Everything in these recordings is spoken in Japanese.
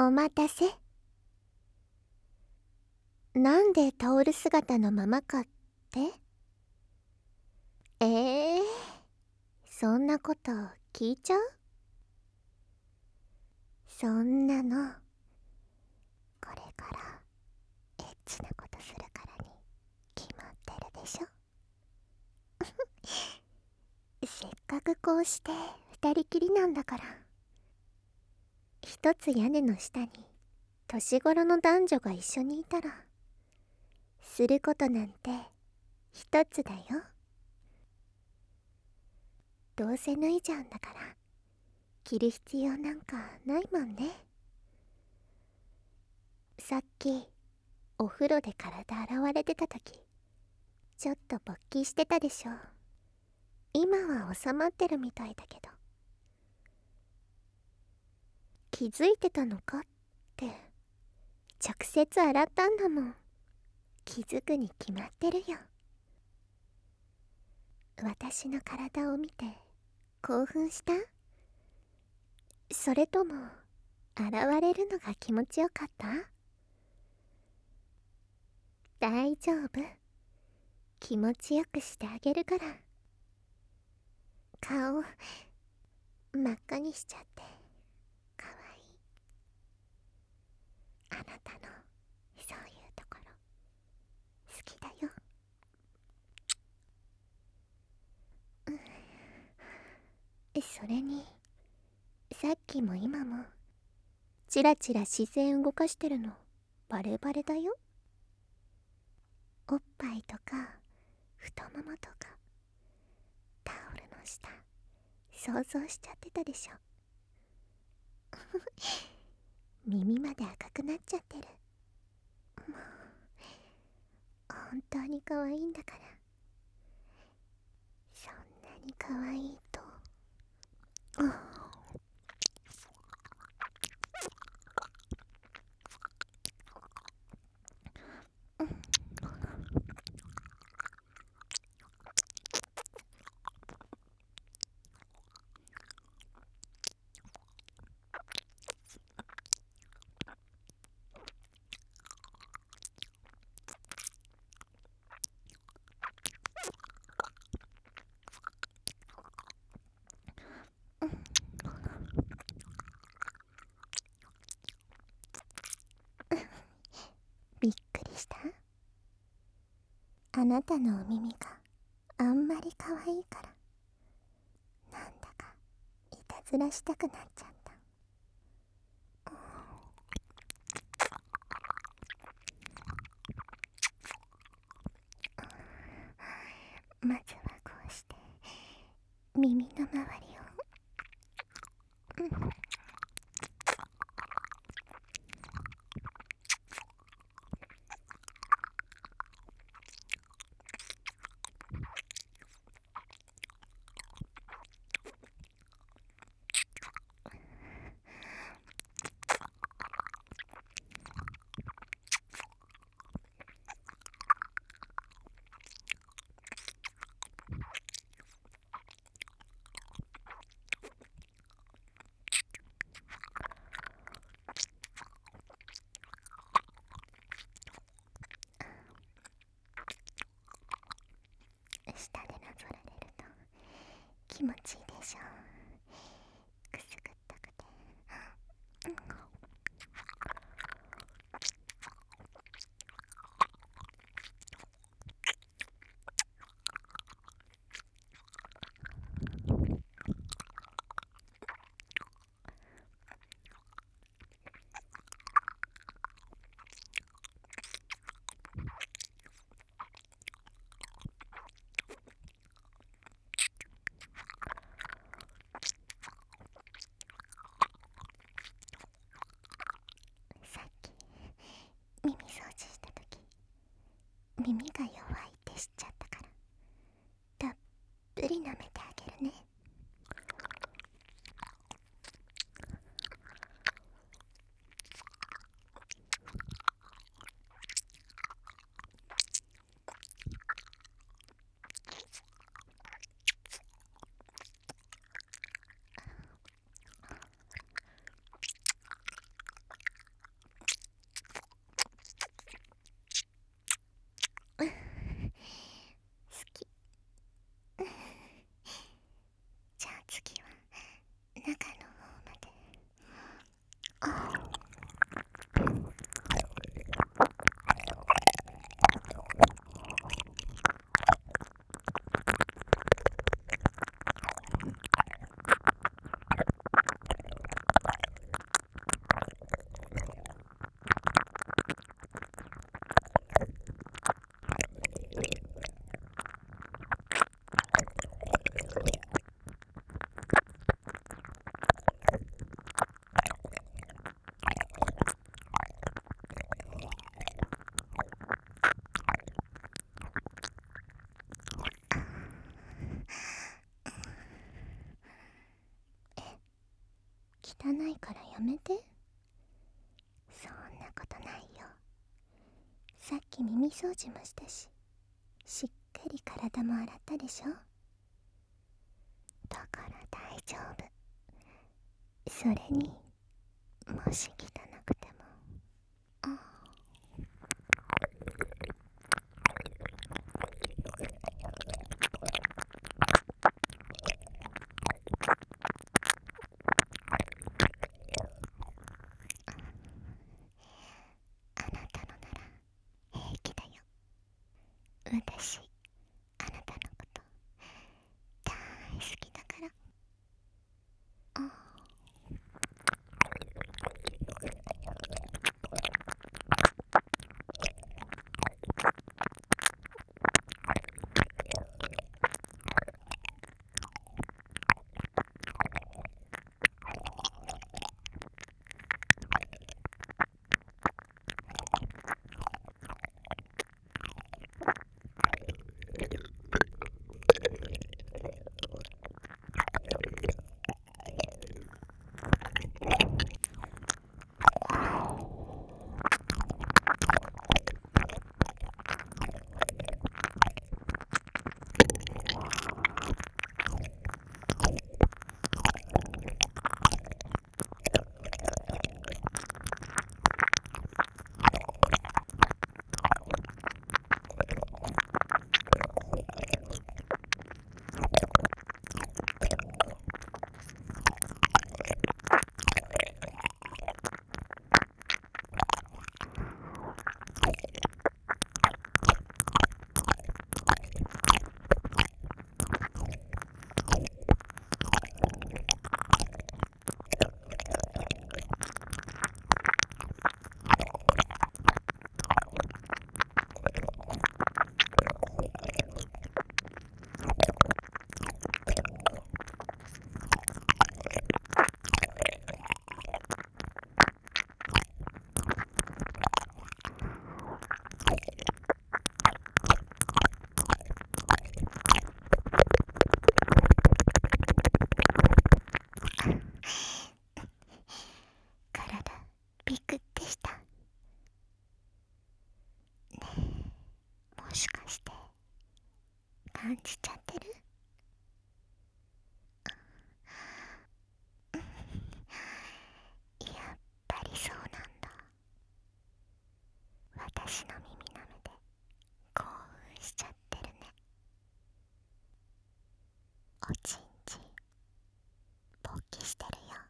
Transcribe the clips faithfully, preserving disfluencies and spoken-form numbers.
お待たせ。なんでタオル姿のままかって？えー、そんなこと聞いちゃう？そんなのこれからエッチなことするからに決まってるでしょ。せっかくこうして二人きりなんだから。一つ屋根の下に年頃の男女が一緒にいたらすることなんて一つだよ。どうせ脱いじゃうんだから着る必要なんかないもんね。さっきお風呂で体洗われてた時ちょっと勃起してたでしょ。今は収まってるみたいだけど。気づいてたのかって。直接洗ったんだもん。気づくに決まってるよ。私の体を見て興奮した？それとも洗われるのが気持ちよかった？大丈夫。気持ちよくしてあげるから。顔真っ赤にしちゃってかわいい。あなたのそういうところ好きだよ。うん、それにさっきも今もチラチラ視線動かしてるのバレバレだよ。おっぱいとか太ももとかタオルの下想像しちゃってたでしょ。耳まで赤くなっちゃってる。もう本当に可愛いんだから。そんなに可愛いと、うん、びっくりした？あなたのお耳があんまり可愛いからなんだかいたずらしたくなっちゃった。まずはこうして耳の周りを、うん、下でなぞられると気持ちいいでしょ。くすぐったくて、うん、さっき耳掃除した時耳が弱いって知っちゃったからたっぷり舐めてあげるね。 中の方まで。ああ。汚いからやめて。そんなことないよ。さっき耳掃除もしたし、しっかり体も洗ったでしょ。だから大丈夫。それにもし汚くても、ああなたのなら平気だよ。私あなたのこと大好きだから。あ体ビクってした。ねえ、もしかして感じちゃってる？やっぱりそうなんだ。私の耳なめで興奮しちゃってるね。おちんちん勃起してるよ。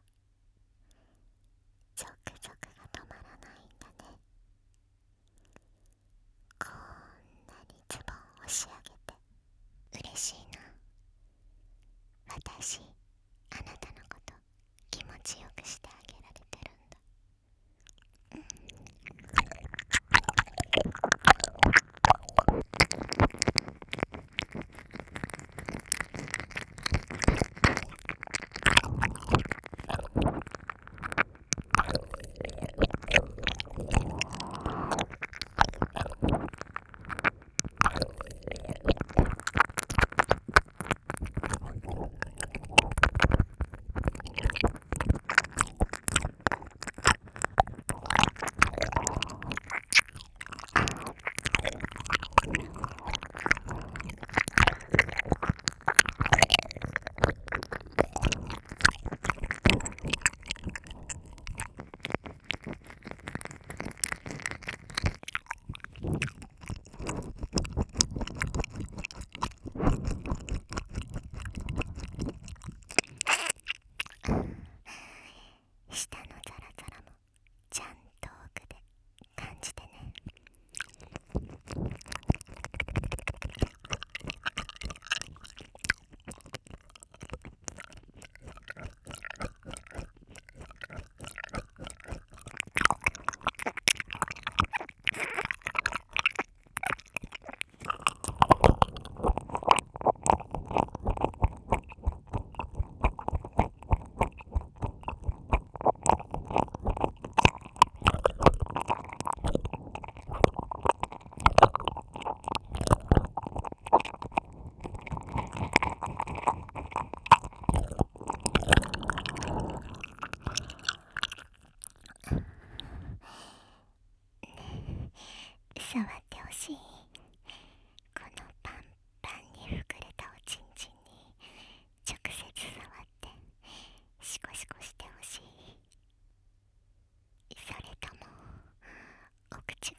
ゾクゾクが止まらないんだね。こんなにズボンを押し上げて嬉しいな。私あなたのこと気持ちよくしてあげられてるんだ。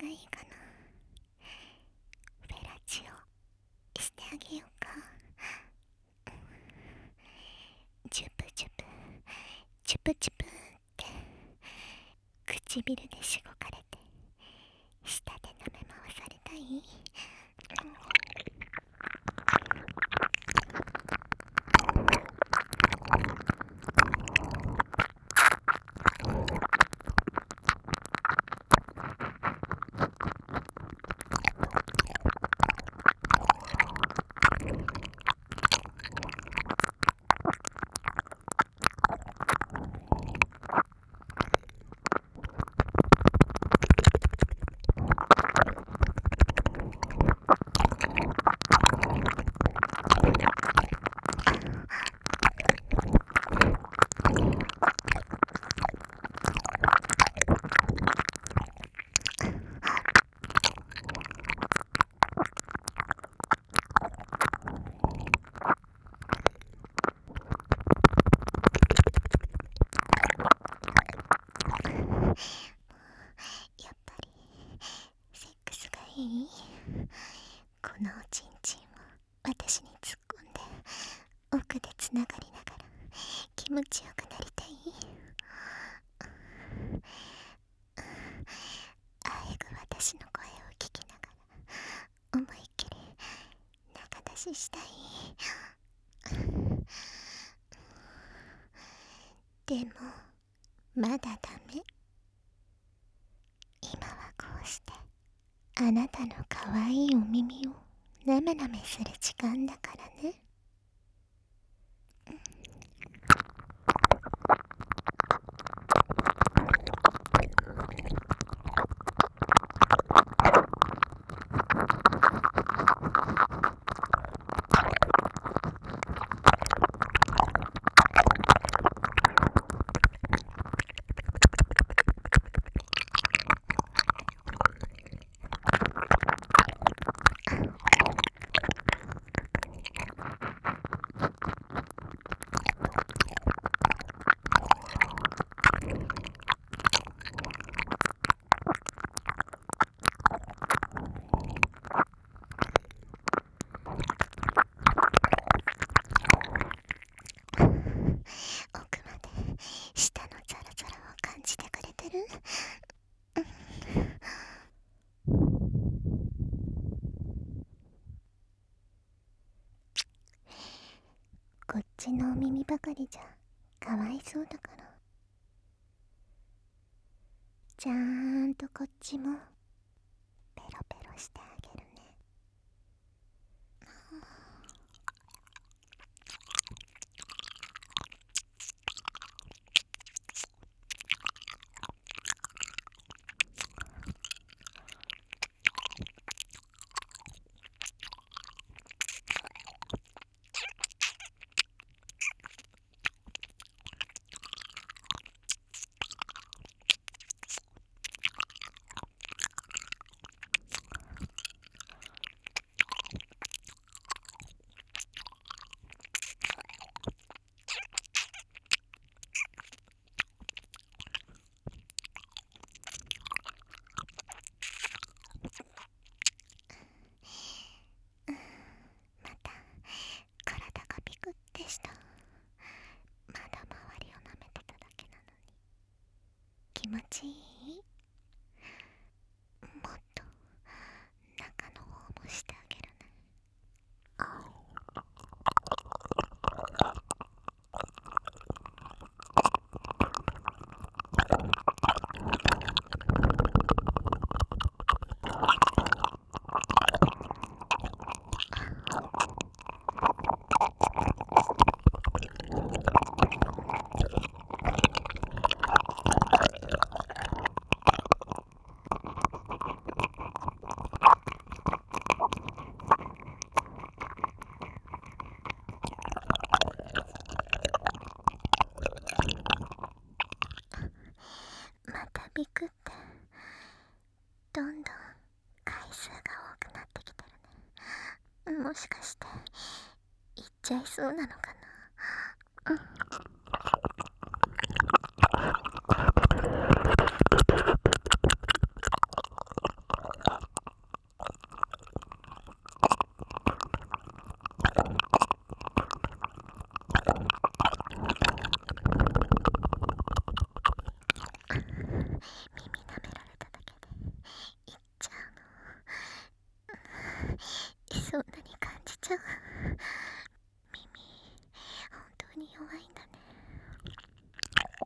がいいかな。フェラチオしてあげようか。チュプチュプチュプチュプって唇でしごかれて舌で舐め回されたい。やっぱりセックスがいい。このおちんちんを私に突っ込んで奥でつながりながら気持ちよくなりたい。あえぐ私の声を聞きながら思いっきり中出ししたい。でもまだダメ。今はこうしてあなたのかわいいお耳をなめなめする時間だからね。奥まで舌のザラザラを感じてくれてる？こっちのお耳ばかりじゃかわいそうだから、ちゃんとこっちもペロペロしてあげるね。また体がピクってした。まだ周りを舐めてただけなのに気持ちいい？もっと中の方もしてあげるね。またビクってどんどん回数が多くなってきてるね。もしかしていっちゃいそうなのかな。うん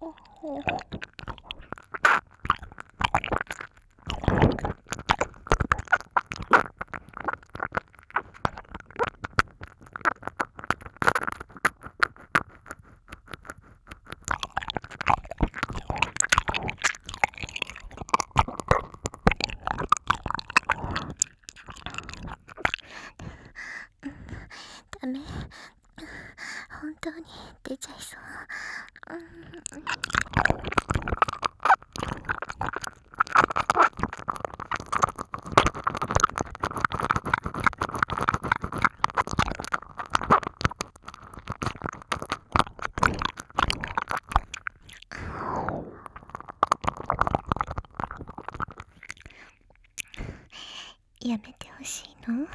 ダメ、本当に出ちゃいそう。うんやめてほしいの？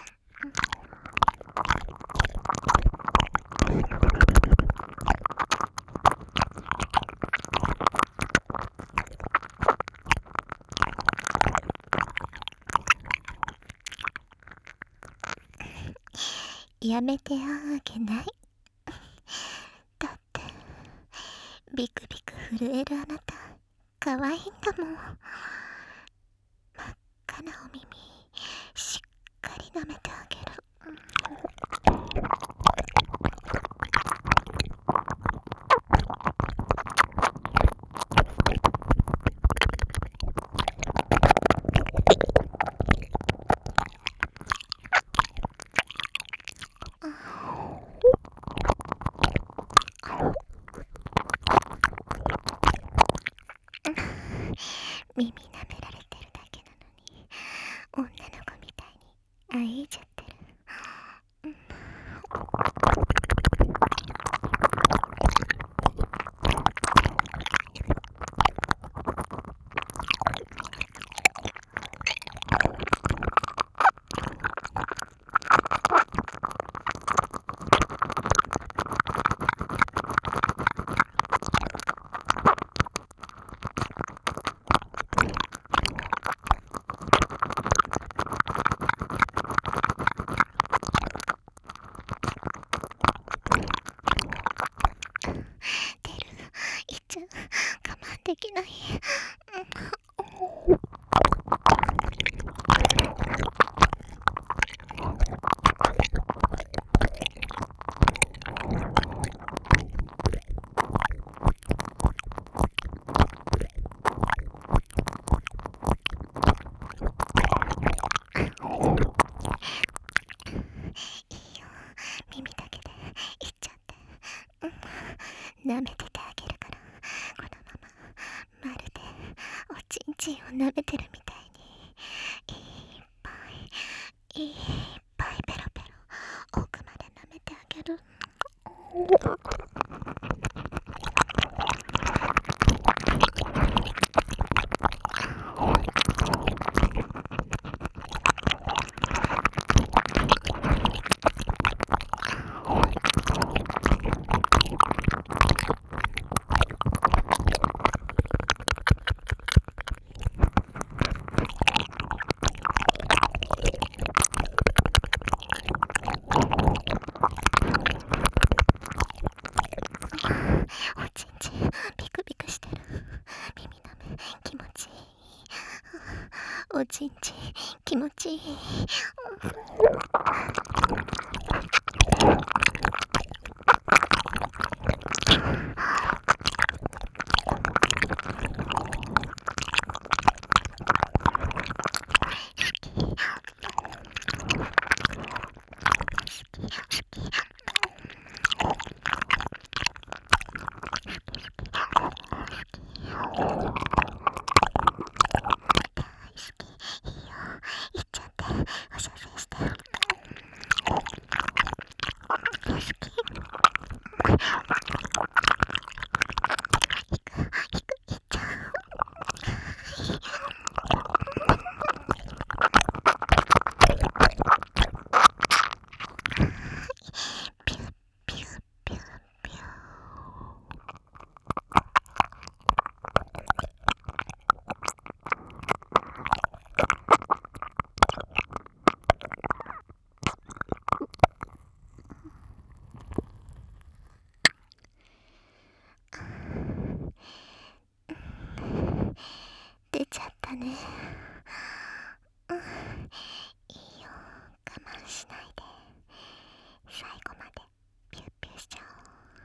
やめてあげない。だってビクビク震えるあなた可愛いんだもん。真っ赤なお耳しっかり舐めてあげる。耳舐められてるだけなのに女の子みたいにあえいちゃってる。我慢できない。耳だけでいっちゃって、うん、舐めててあげるから、このまままるでおちんちんを舐めてるみたいにいっぱいいっぱいペロペロ奥まで舐めてあげる。おちんちんビクビクしてる。耳舐め気持ちいい。おちんちん気持ちいい。 たね。うん、いいよ、我慢しないで最後までピュッピュしちゃおう。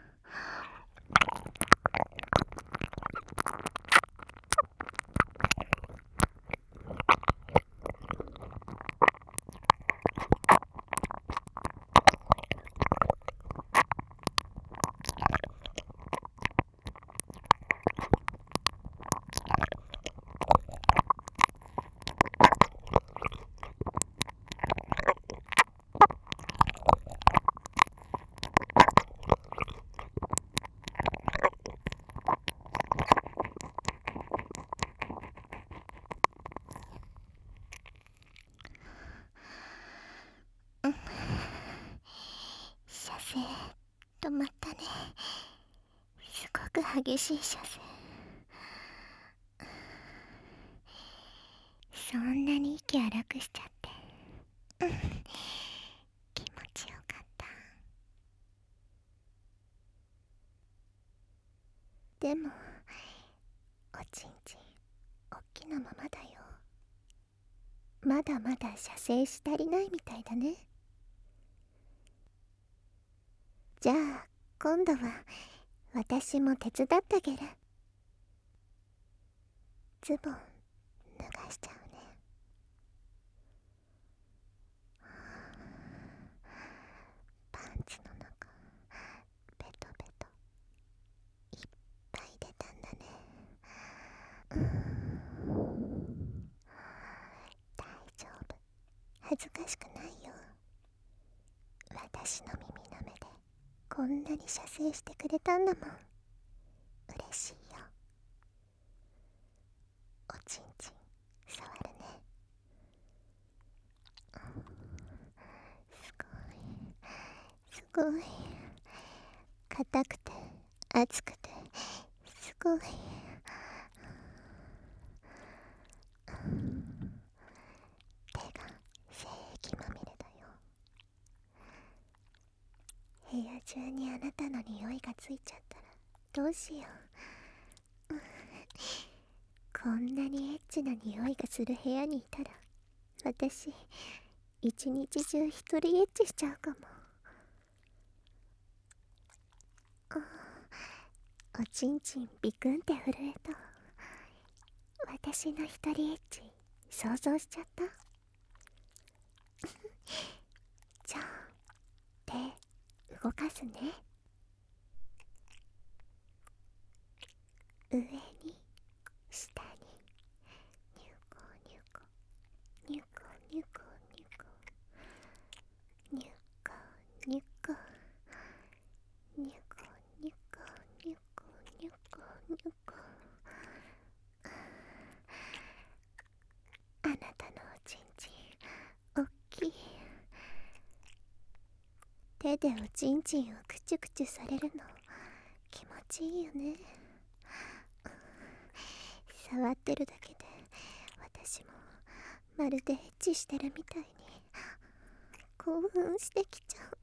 車線止まったね。すごく激しい車線。そんなに息荒くしちゃって、うん、気持ちよかった。でもおちんちんおっきなままだよ。まだまだ射精し足りないみたいだね。じゃあ今度は私も手伝ってあげる。ズボン脱がしちゃうね。パンツの中ベトベトいっぱい出たんだね。うーん、大丈夫、恥ずかしくないよ。私の耳の目でこんなに射精してくれたんだもん。嬉しいよ。おちんちん触るね。すごいすごい硬くて熱くてすごい。手が精液まみれだよ。部屋中にあなたの匂いがついちゃったらどうしよう。こんなにエッチな匂いがする部屋にいたら私一日中一人エッチしちゃうかも。おちんちんビクンって震えた。私の一人エッチ想像しちゃった。じゃあ手動かすね。上に下にニュコニュコニュコニュコニュコニュコニュコニュコニュコニュコニュコニュコ。あなたのおちんちんおっきい。手でおちんちんをクチュクチュされるの気持ちいいよね。触ってるだけで私もまるでエッチしてるみたいに興奮してきちゃう。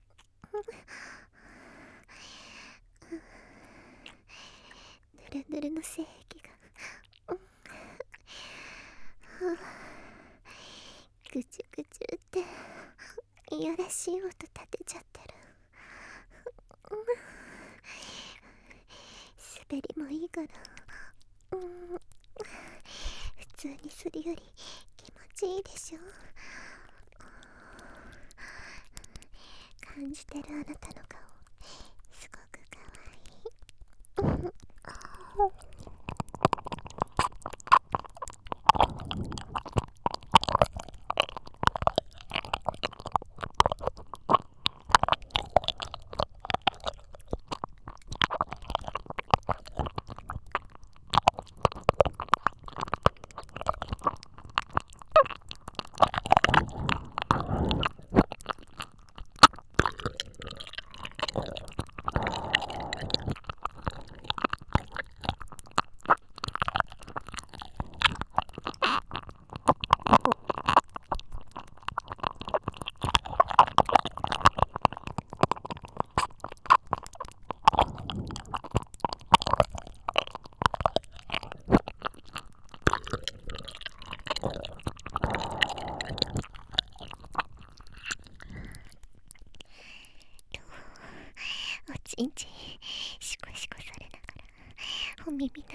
ぬるぬるの精液が、うん、ぐちゅぐちゅっていやらしい音立てちゃってる。滑りもいいから、うん、普通にするより気持ちいいでしょ。感じてるあなたの顔すごくかわいい。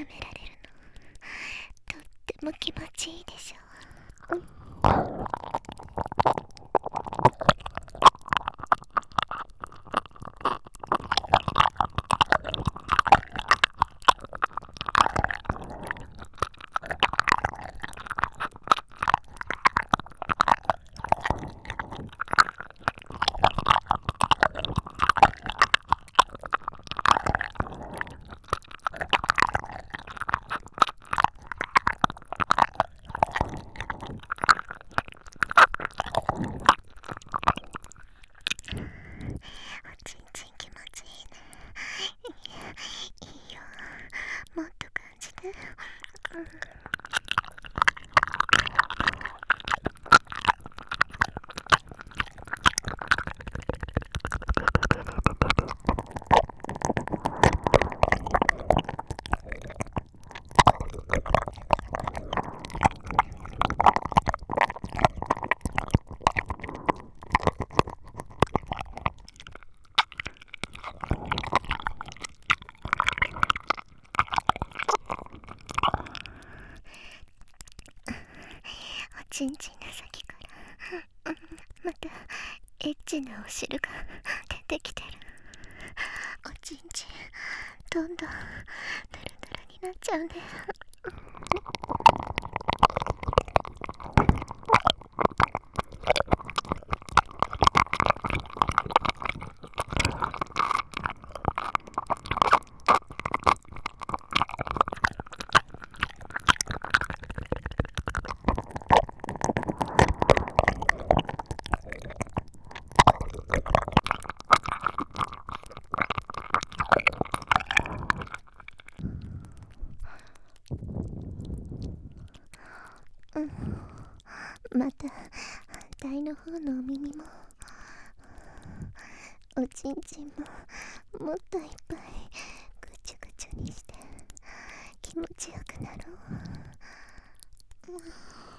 められるのとっても気持ちいいでしょ。おちんちん気持ちいいね。いいよ、もっと感じて。うん。おちんちんの先から、うん、またエッチなお汁が出てきてる。おちんちんどんどんヌルヌルになっちゃうね。うん、また反対の方のお耳も、おちんちんももっといっぱいぐちゅぐちゅにして気持ちよくなろう。うん。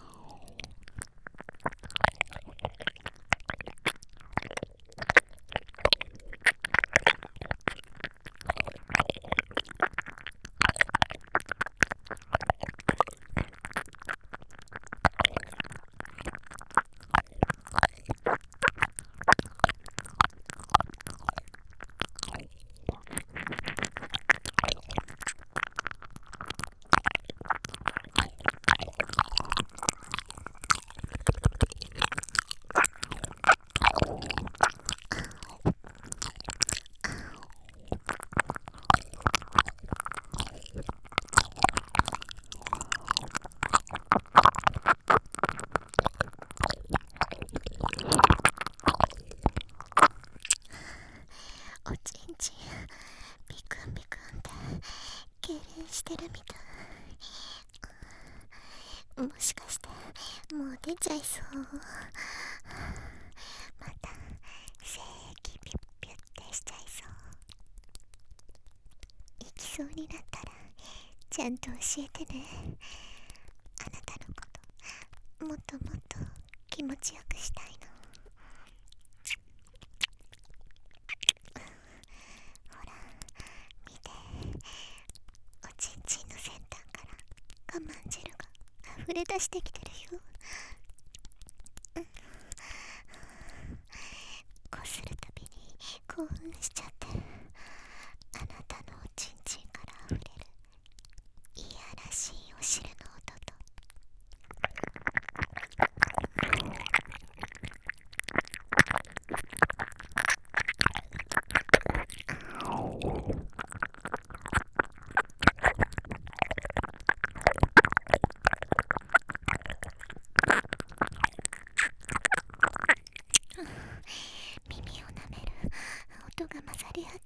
おちんちんビクンビクンって痙攣してるみたい。もしかしてもう出ちゃいそう。また精液ピュッピュッてしちゃいそう。行きそうになったらちゃんと教えてね。あなたのこともっともっと気持ちよくしたいの。ほら見て、おちんちんの先端から我慢汁が溢れ出してきてるよ。うん、こするたびに興奮しちゃって、あなたのおちんちんから溢れるいやらしいお汁の音と、耳を舐める音が混ざり合って、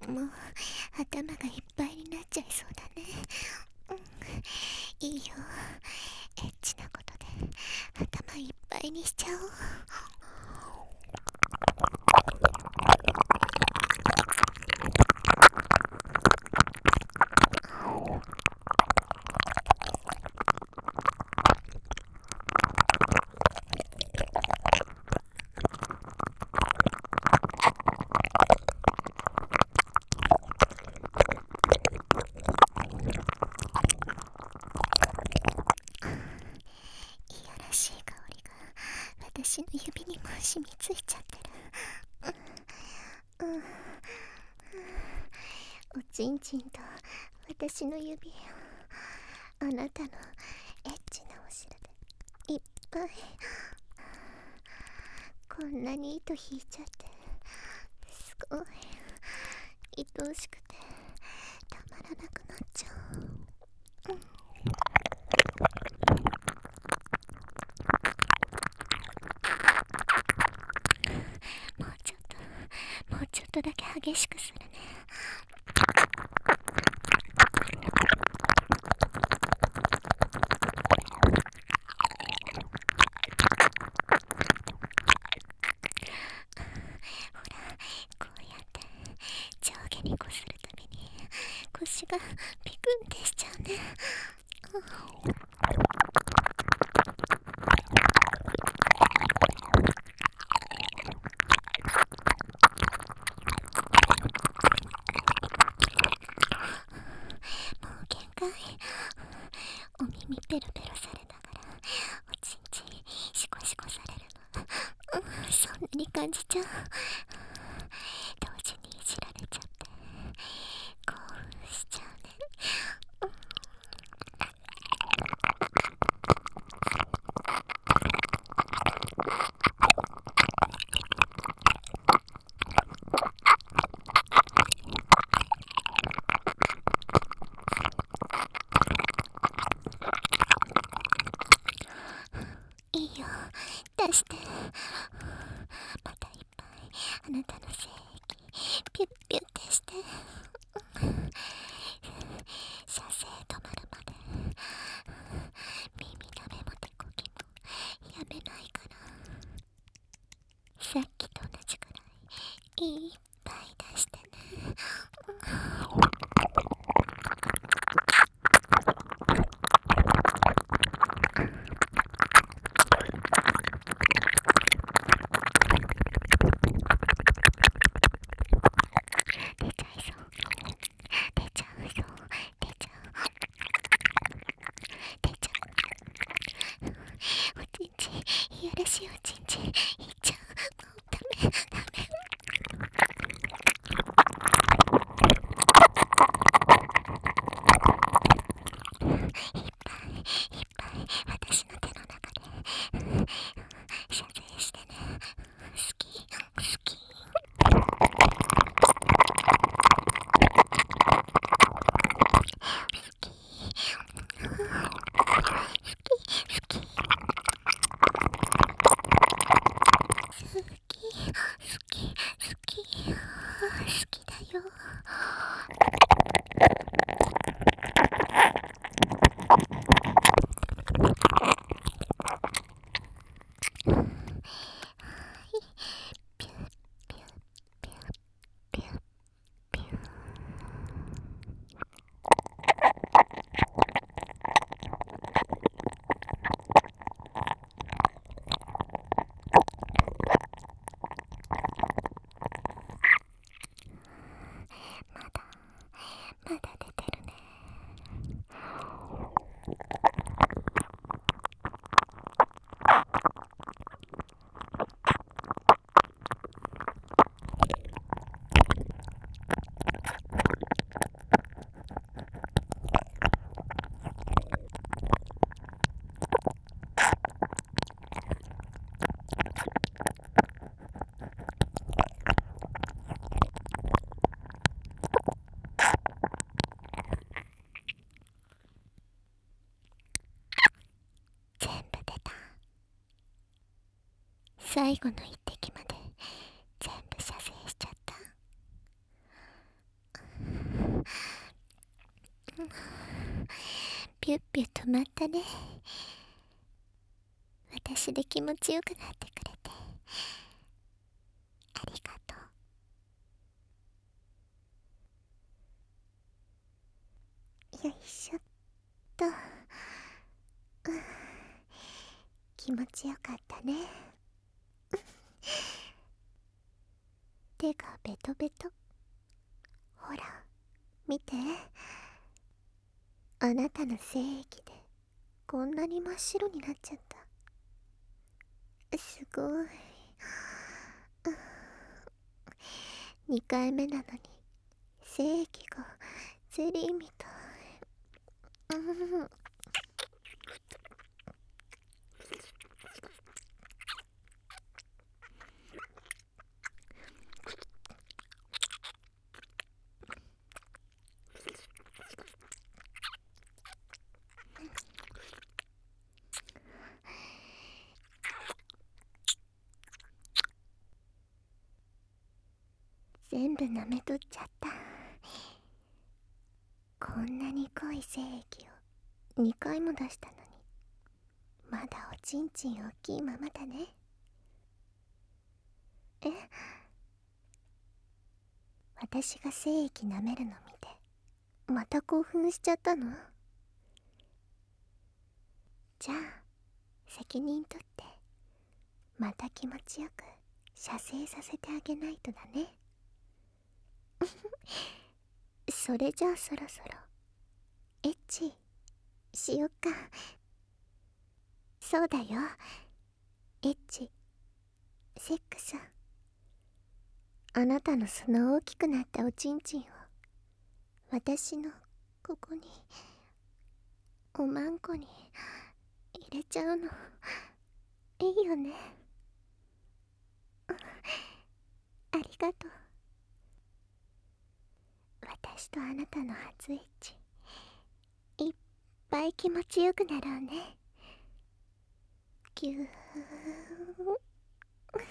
もう頭がいっぱいになっちゃいそうだね。うん、いいよ、エッチなことで頭いっぱいにしちゃおう。 私の指、あなたのエッチなお尻でいっぱい。こんなに糸引いちゃってすごい愛おしくてたまらなくなっちゃう、うん、もうちょっともうちょっとだけ激しくするね。こうやって上下にこするたびに腰がピクンってしちゃうね、うん、もう限界。お耳ペロペロされながらおちんちんシコシコされるの、うん、そんなに感じちゃう。同時にいじられちゃって興奮しちゃうね、うん、いいよ出して。またいっぱいあなたの精液ピュッピュッてして、射精止まるまで耳なめも手こぎもやめないから、さっきと同じくらいいっぱい出してね、出ちゃいそう出ちゃうよ出ちゃう出ちゃう、おちんちんいやらしいおちんちんいっちゃう、ダメダメ、いっぱいいっぱい私の手の中で射精してね、好き好き、好き好き好きだよ。ピュッピュッピュッピュッピュッ、まだまだ出てるね。全部出た。最後の一滴まで全部射精しちゃった。ピュッピュ止まったね。私で気持ちよくなってくれてありがとう。よいしょっと、うん、気持ちよかったね。手がベトベト。ほら見て、あなたの精液でこんなに真っ白になっちゃった。すごい。にかいめなのに精液がゼリーみたい。 うん全部舐めとっちゃった。こんなに濃い精液をにかいも出したのに、まだおちんちん大きいままだね。え、私が精液舐めるの見てまた興奮しちゃったの？じゃあ責任取ってまた気持ちよく射精させてあげないとだね。それじゃあそろそろエッチしよっか。そうだよ、エッチ、セックス。あなたのその大きくなったおちんちんを私のここに、おまんこに入れちゃうのいいよね。ありがとう。私とあなたの初エッチいっぱい気持ちよくなろうね。ぎゅー好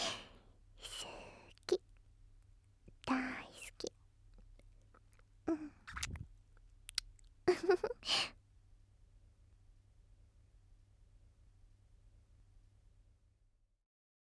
き、大好き。うん